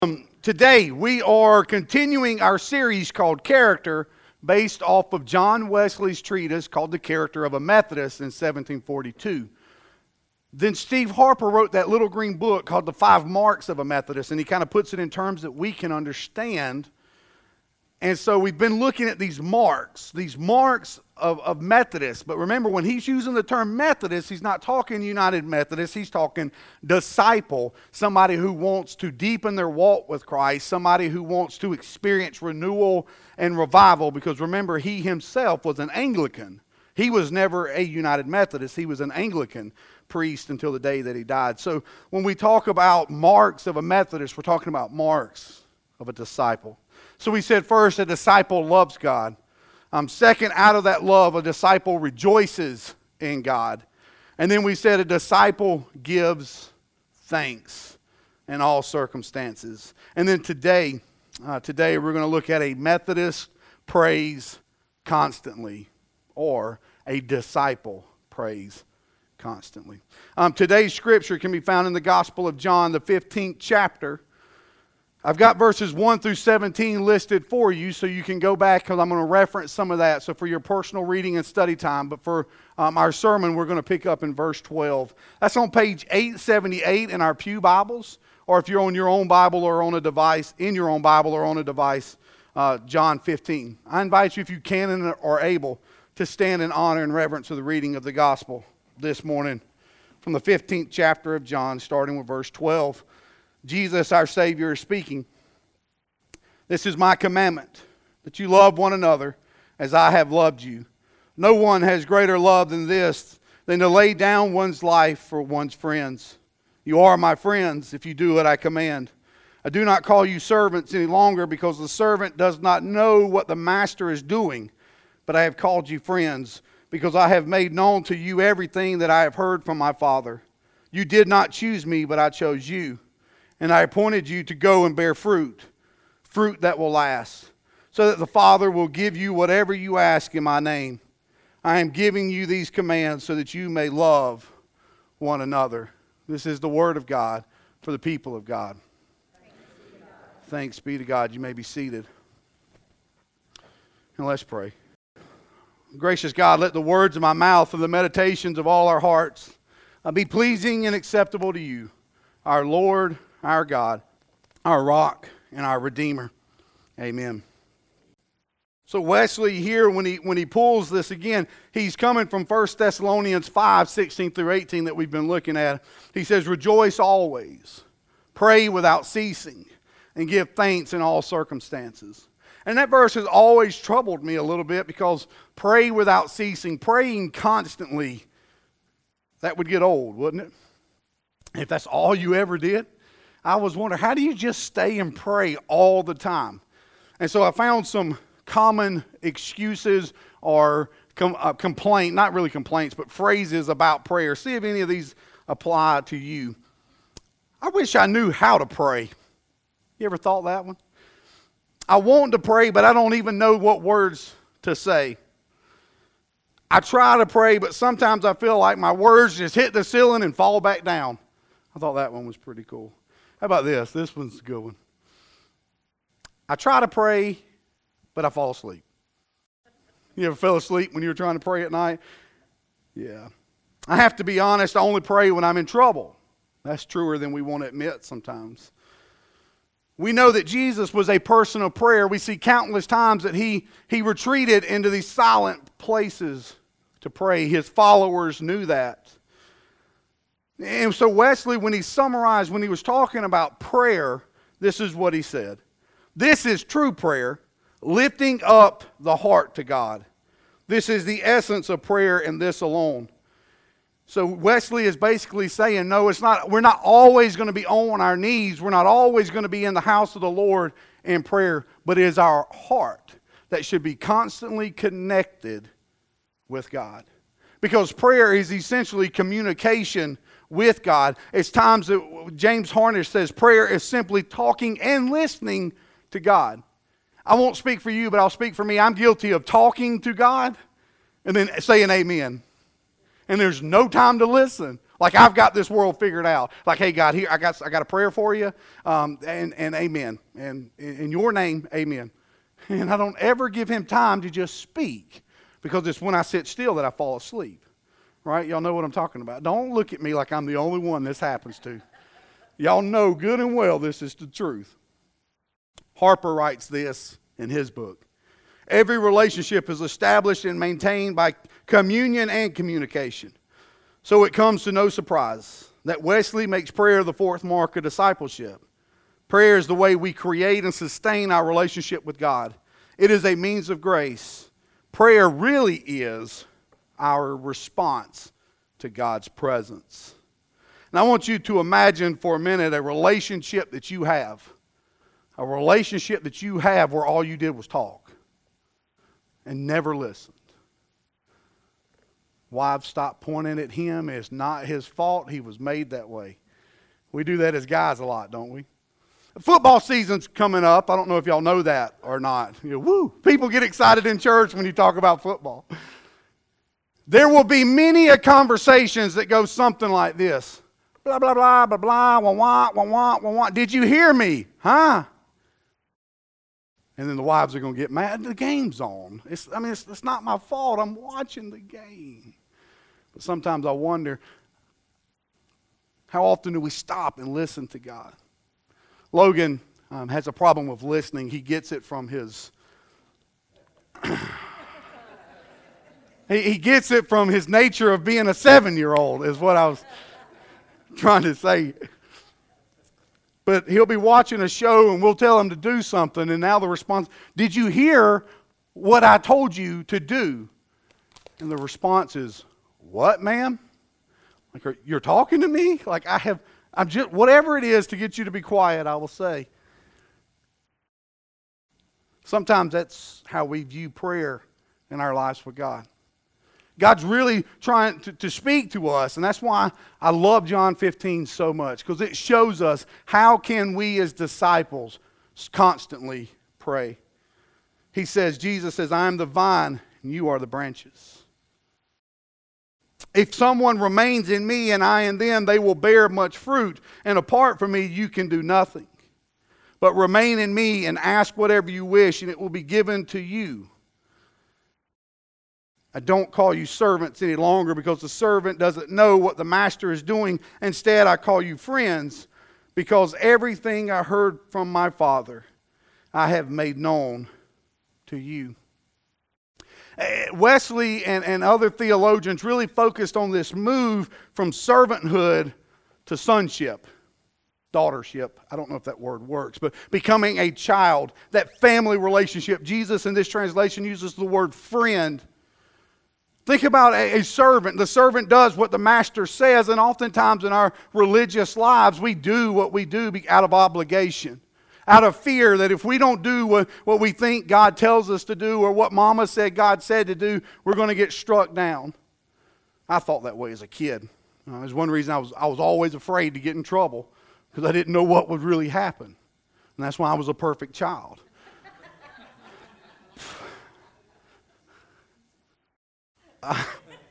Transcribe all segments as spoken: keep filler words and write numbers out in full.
Um, today we are continuing our series called Character, based off of John Wesley's treatise called The Character of a Methodist in seventeen forty-two. Then Steve Harper wrote that little green book called The Five Marks of a Methodist, and he kind of puts it in terms that we can understand. And so we've been looking at these marks, these marks of, of Methodists. But remember, when he's using the term Methodist, he's not talking United Methodist. He's talking disciple, somebody who wants to deepen their walk with Christ, somebody who wants to experience renewal and revival. Because remember, he himself was an Anglican. He was never a United Methodist. He was an Anglican priest until the day that he died. So when we talk about marks of a Methodist, we're talking about marks of a disciple. So we said first, a disciple loves God. Um, second, out of that love, a disciple rejoices in God. And then we said a disciple gives thanks in all circumstances. And then today, uh, today we're going to look at a Methodist prays constantly, or a disciple prays constantly. Um, today's scripture can be found in the Gospel of John, the fifteenth chapter. I've got verses one through seventeen listed for you, so you can go back because I'm going to reference some of that. So for your personal reading and study time, but for um, our sermon, we're going to pick up in verse twelve. That's on page eight seventy-eight in our Pew Bibles, or if you're on your own Bible or on a device, in your own Bible or on a device, uh, John fifteen. I invite you, if you can and are able, to stand in honor and reverence of the reading of the gospel this morning from the fifteenth chapter of John, starting with verse twelve. Jesus, our Savior, is speaking. This is my commandment, that you love one another as I have loved you. No one has greater love than this, than to lay down one's life for one's friends. You are my friends if you do what I command. I do not call you servants any longer, because the servant does not know what the master is doing. But I have called you friends, because I have made known to you everything that I have heard from my Father. You did not choose me, but I chose you. And I appointed you to go and bear fruit, fruit that will last, so that the Father will give you whatever you ask in my name. I am giving you these commands so that you may love one another. This is the word of God for the people of God. Thanks be to God. Thanks be to God. You may be seated. And let's pray. Gracious God, let the words of my mouth and the meditations of all our hearts be pleasing and acceptable to you, our Lord, our God, our rock, and our Redeemer. Amen. So Wesley here, when he when he pulls this again, he's coming from First Thessalonians five, sixteen through eighteen that we've been looking at. He says, rejoice always, pray without ceasing, and give thanks in all circumstances. And that verse has always troubled me a little bit, because pray without ceasing, praying constantly, that would get old, wouldn't it? If that's all you ever did. I was wondering, how do you just stay and pray all the time? And so I found some common excuses or com- uh, complaint, not really complaints, but phrases about prayer. See if any of these apply to you. I wish I knew how to pray. You ever thought that one? I want to pray, but I don't even know what words to say. I try to pray, but sometimes I feel like my words just hit the ceiling and fall back down. I thought that one was pretty cool. How about this? This one's a good one. I try to pray, but I fall asleep. You ever fell asleep when you were trying to pray at night? Yeah. I have to be honest, I only pray when I'm in trouble. That's truer than we want to admit sometimes. We know that Jesus was a person of prayer. We see countless times that he, he retreated into these silent places to pray. His followers knew that. And so Wesley, when he summarized, when he was talking about prayer, this is what he said. This is true prayer, lifting up the heart to God. This is the essence of prayer, and this alone. So Wesley is basically saying, no, it's not. We're not always going to be on our knees. We're not always going to be in the house of the Lord in prayer, but it is our heart that should be constantly connected with God. Because prayer is essentially communication with God. It's times that James Harnish says prayer is simply talking and listening to God. I won't speak for you, but I'll speak for me. I'm guilty of talking to God and then saying amen. And there's no time to listen Like I've got this world figured out. Like, hey, God, here I got I got a prayer for you, um, and and amen, and in your name, amen. And I don't ever give him time to just speak, because it's when I sit still that I fall asleep. Right? Y'all know what I'm talking about. Don't look at me like I'm the only one this happens to. Y'all know good and well this is the truth. Harper writes this in his book. Every relationship is established and maintained by communion and communication. So it comes to no surprise that Wesley makes prayer the fourth mark of discipleship. Prayer is the way we create and sustain our relationship with God. It is a means of grace. Prayer really is our response to God's presence. And I want you to imagine for a minute a relationship that you have. A relationship that you have where all you did was talk and never listened. Wives, stop pointing at him. It's not his fault. He was made that way. We do that as guys a lot, don't we? Football season's coming up. I don't know if y'all know that or not. You know, woo! People get excited in church when you talk about football. There will be many a conversations that go something like this. Blah, blah, blah, blah, blah, wah, wah, wah, wah, wah, wah. Did you hear me? Huh? And then the wives are going to get mad. The game's on. It's, I mean, it's, it's not my fault. I'm watching the game. But sometimes I wonder, how often do we stop and listen to God? Logan um, has a problem with listening. He gets it from his... he, he gets it from his nature of being a seven-year-old, is what I was trying to say. But he'll be watching a show and we'll tell him to do something, and now the response, did you hear what I told you to do? And the response is, what, ma'am? Like, you're talking to me? Like, I have, I'm just, whatever it is to get you to be quiet, I will say. Sometimes that's how we view prayer in our lives with God. God's really trying to, to speak to us, and that's why I love John fifteen so much, because it shows us how can we as disciples constantly pray. He says, Jesus says, I am the vine, and you are the branches. If someone remains in me and I in them, they will bear much fruit, and apart from me, you can do nothing. But remain in me and ask whatever you wish, and it will be given to you. I don't call you servants any longer, because the servant doesn't know what the master is doing. Instead, I call you friends, because everything I heard from my Father, I have made known to you. Wesley and, and other theologians really focused on this move from servanthood to sonship, daughtership. I don't know if that word works, but becoming a child, that family relationship. Jesus in this translation uses the word friend. Think about a, a servant. The servant does what the master says, and oftentimes in our religious lives, we do what we do out of obligation, out of fear that if we don't do what, what we think God tells us to do, or what Mama said God said to do, we're going to get struck down. I thought that way as a kid. Uh, there's one reason I was, I was always afraid to get in trouble, because I didn't know what would really happen. And that's why I was a perfect child. Uh,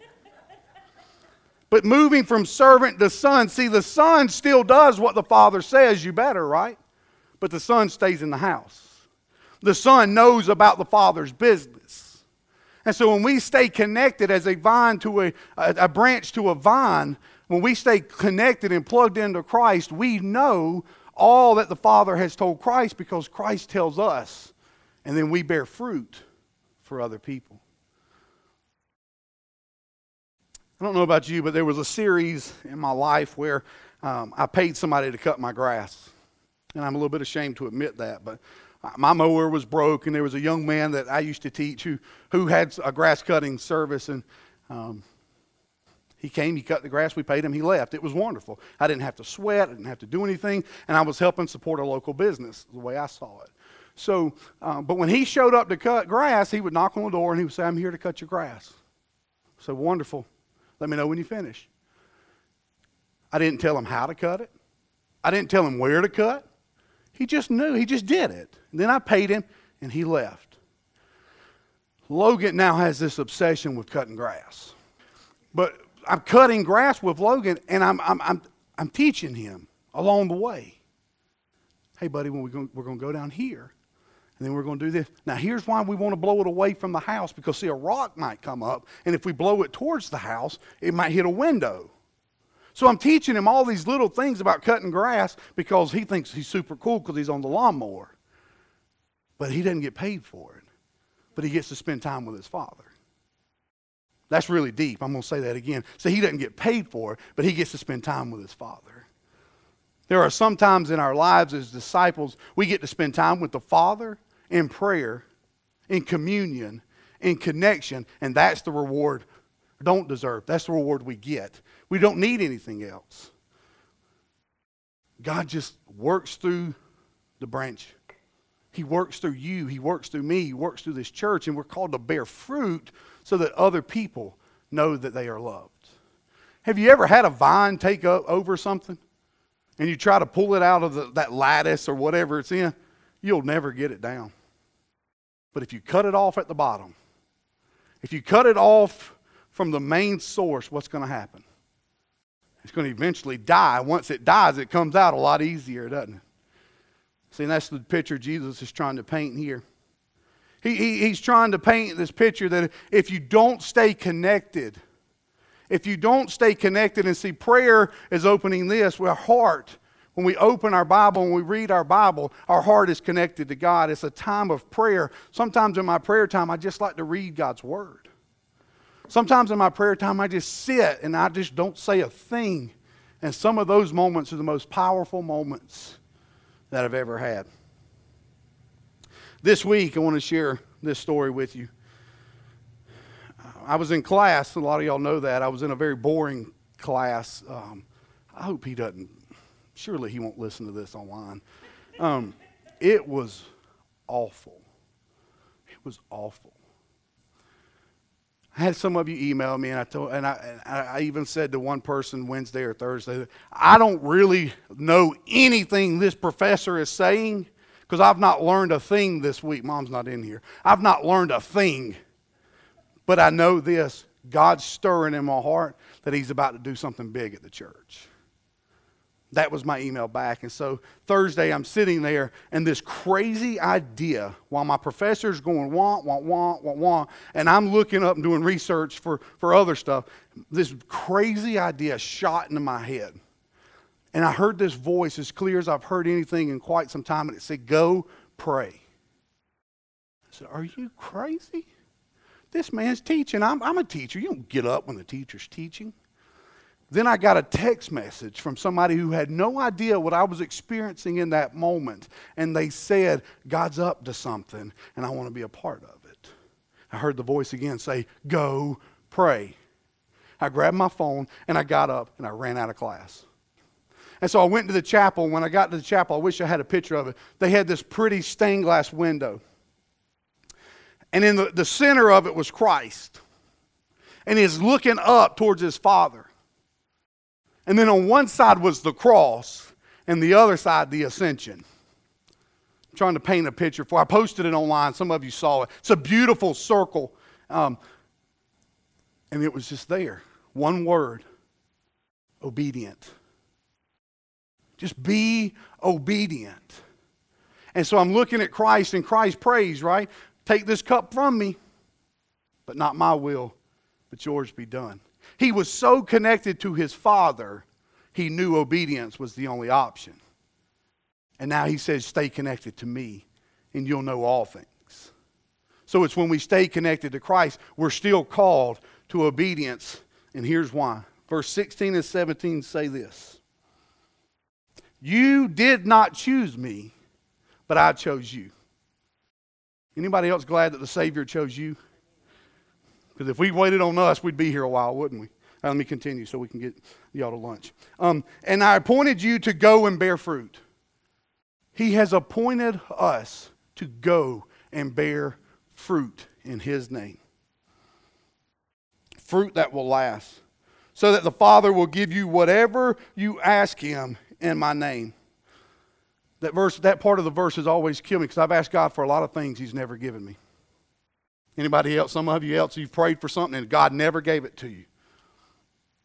but moving from servant to son, see, the son still does what the father says, you better, right? But the son stays in the house. The son knows about the father's business. And so when we stay connected as a vine to a, a, a branch to a vine, when we stay connected and plugged into Christ, we know all that the Father has told Christ, because Christ tells us. And then we bear fruit for other people. I don't know about you, but there was a series in my life where um, I paid somebody to cut my grass. And I'm a little bit ashamed to admit that, but my mower was broke, and there was a young man that I used to teach who, who had a grass cutting service, and um, he came, he cut the grass, we paid him, he left. It was wonderful. I didn't have to sweat, I didn't have to do anything, and I was helping support a local business, the way I saw it. So, um, but when he showed up to cut grass, he would knock on the door and he would say, I'm here to cut your grass. So wonderful. Let me know when you finish. I didn't tell him how to cut it. I didn't tell him where to cut. He just knew. He just did it. And then I paid him, and he left. Logan now has this obsession with cutting grass. But I'm cutting grass with Logan, and I'm, I'm, I'm, I'm teaching him along the way. Hey, buddy, when we're going, we're going to go down here, and then we're going to do this. Now, here's why we want to blow it away from the house, because, see, a rock might come up, and if we blow it towards the house, it might hit a window. So I'm teaching him all these little things about cutting grass because he thinks he's super cool because he's on the lawnmower. But he doesn't get paid for it. But he gets to spend time with his father. That's really deep. I'm going to say that again. So he doesn't get paid for it, but he gets to spend time with his father. There are some times in our lives as disciples, we get to spend time with the Father in prayer, in communion, in connection, and that's the reward we don't deserve. That's the reward we get. We don't need anything else. God just works through the branch. He works through you. He works through me. He works through this church, and we're called to bear fruit so that other people know that they are loved. Have you ever had a vine take up over something, and you try to pull it out of the, that lattice or whatever it's in? You'll never get it down. But if you cut it off at the bottom, if you cut it off from the main source, what's going to happen? It's going to eventually die. Once it dies, it comes out a lot easier, doesn't it? See, and that's the picture Jesus is trying to paint here. He, he, he's trying to paint this picture that if you don't stay connected, if you don't stay connected, and see, prayer is opening this with our heart. When we open our Bible, when we read our Bible, our heart is connected to God. It's a time of prayer. Sometimes in my prayer time, I just like to read God's Word. Sometimes in my prayer time, I just sit and I just don't say a thing. And some of those moments are the most powerful moments that I've ever had. This week, I want to share this story with you. I was in class. A lot of y'all know that. I was in a very boring class. Um, I hope he doesn't. Surely he won't listen to this online. Um, it was awful. It was awful. I had some of you email me, and I told, and I, and I even said to one person Wednesday or Thursday, I don't really know anything this professor is saying because I've not learned a thing this week. Mom's not in here. I've not learned a thing, but I know this: God's stirring in my heart that He's about to do something big at the church. That was my email back. And so Thursday, I'm sitting there, and this crazy idea, while my professor's going, wah, wah, wah, wah, wah, and I'm looking up and doing research for, for other stuff, this crazy idea shot into my head. And I heard this voice as clear as I've heard anything in quite some time, and it said, go pray. I said, are you crazy? This man's teaching. I'm, I'm a teacher. You don't get up when the teacher's teaching. Then I got a text message from somebody who had no idea what I was experiencing in that moment. And they said, God's up to something, and I want to be a part of it. I heard the voice again say, go pray. I grabbed my phone, and I got up, and I ran out of class. And so I went to the chapel. When I got to the chapel, I wish I had a picture of it. They had this pretty stained glass window. And in the, the center of it was Christ. And he's looking up towards his Father. And then on one side was the cross, and the other side, the ascension. I'm trying to paint a picture for you. I posted it online. Some of you saw it. It's a beautiful circle. Um, and it was just there. One word. Obedient. Just be obedient. And so I'm looking at Christ, and Christ prays, right? Take this cup from me, but not my will, but yours be done. He was so connected to his Father, he knew obedience was the only option. And now he says, stay connected to me, and you'll know all things. So it's when we stay connected to Christ, we're still called to obedience. And here's why. Verse sixteen and seventeen say this. You did not choose me, but I chose you. Anybody else glad that the Savior chose you? Because if we waited on us, we'd be here a while, wouldn't we? Now, let me continue so we can get y'all to lunch. Um, and I appointed you to go and bear fruit. He has appointed us to go and bear fruit in His name. Fruit that will last. So that the Father will give you whatever you ask Him in my name. That verse, that part of the verse has always killed me because I've asked God for a lot of things He's never given me. Anybody else, some of you else, you've prayed for something and God never gave it to you.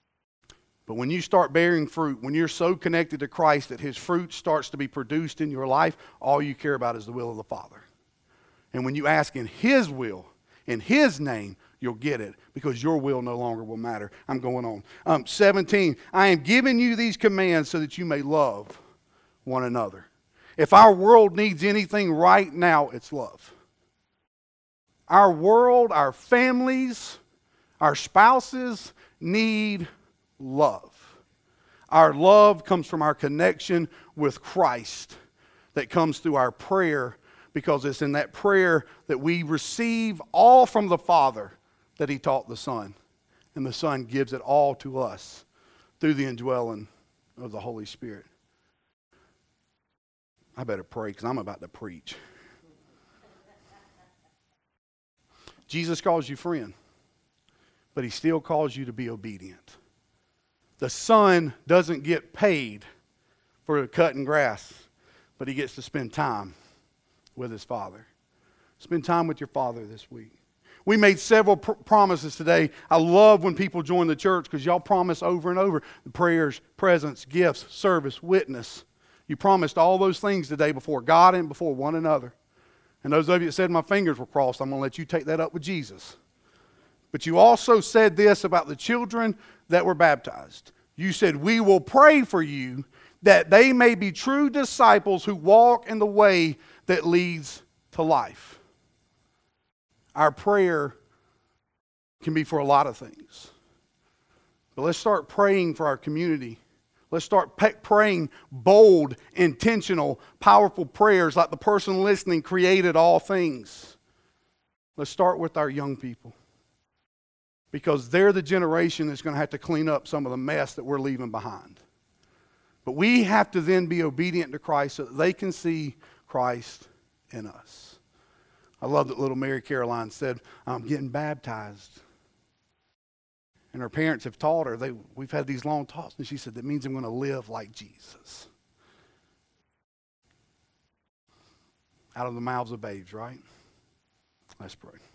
But when you start bearing fruit, when you're so connected to Christ that his fruit starts to be produced in your life, all you care about is the will of the Father. And when you ask in his will, in his name, you'll get it because your will no longer will matter. I'm going on. Um, seventeen, I am giving you these commands so that you may love one another. If our world needs anything right now, it's love. Our world, our families, our spouses need love. Our love comes from our connection with Christ that comes through our prayer, because it's in that prayer that we receive all from the Father that he taught the Son. And the Son gives it all to us through the indwelling of the Holy Spirit. I better pray because I'm about to preach. Jesus calls you friend, but he still calls you to be obedient. The son doesn't get paid for cutting grass, but he gets to spend time with his father. Spend time with your father this week. We made several pr- promises today. I love when people join the church because y'all promise over and over the prayers, presence, gifts, service, witness. You promised all those things today before God and before one another. And those of you that said my fingers were crossed, I'm going to let you take that up with Jesus. But you also said this about the children that were baptized. You said, we will pray for you that they may be true disciples who walk in the way that leads to life. Our prayer can be for a lot of things. But let's start praying for our community. Let's start pe- praying bold, intentional, powerful prayers like the person listening created all things. Let's start with our young people, because they're the generation that's going to have to clean up some of the mess that we're leaving behind. But we have to then be obedient to Christ so that they can see Christ in us. I love that little Mary Caroline said, I'm getting baptized. And her parents have taught her, they, we've had these long talks, and she said, that means I'm going to live like Jesus. Out of the mouths of babes, right? Let's pray.